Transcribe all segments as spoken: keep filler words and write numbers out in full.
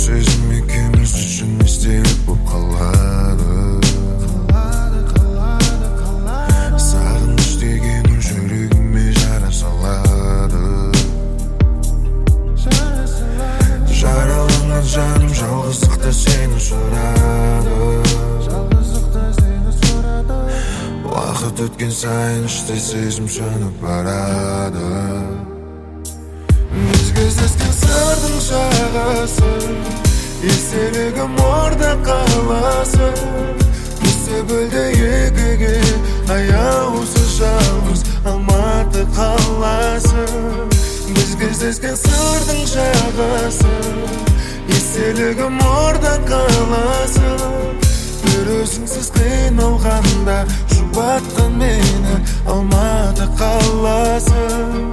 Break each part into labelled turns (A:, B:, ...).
A: сезім екеуміз үшін естелік боп қалады. Сағыныш деген жүрегіме жара салады. Жараланған жаным жалғыздықта сені сұрады. Уақыт өткен сайын іште сезім сөніп барады. Біз кездескен сырдың жағасы, естелігім орда қаласы. Бізді бөлді екіге аяусыз жалғыз Алматы қаласы. Біз кездескен сырдың жағасы, естелігім орда қаласы. Бір өзіңсіз қиналғанда жұбатқан мені Алматы қаласы.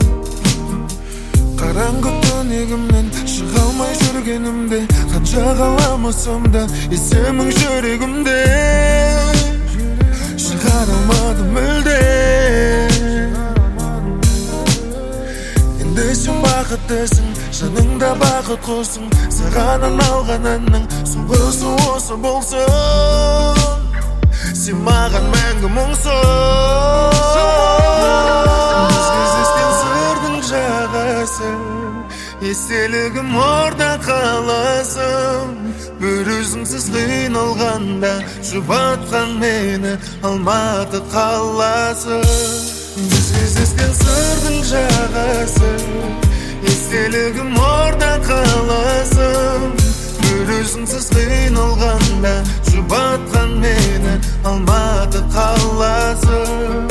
A: Қараңғы түнегімнен шыға алмай жүргенімде, қанша қаламасам да есемің жүрегімде. Шығара алмадым мүлде. Енді сен бақыттысың, жаныңда бақыт қосың. Саған арналған әннің соңғысы осы болсын. Сен маған мәңгі мұңсың. Біз кездескен сырдың жағасы, естелігім орда қаласы. Бір өзіңсіз қиналғанда жұбатқан мені Алматы қаласы. Біз кездескен сырдың жағасы, естелігім орда қаласы. Бір өзіңсіз қиналғанда жұбатқан мені Алматы қаласы.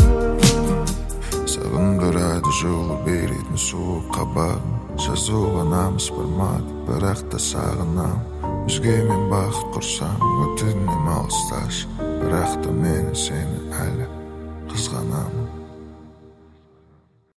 A: Сағындырады жолы беретін суық қабағын. Жазуға намыс бармады, бірақ та сағынам. Өзгемен бақыт құрсам, өтінем алысташы. Бірақ та мені сені әлі қызғанам.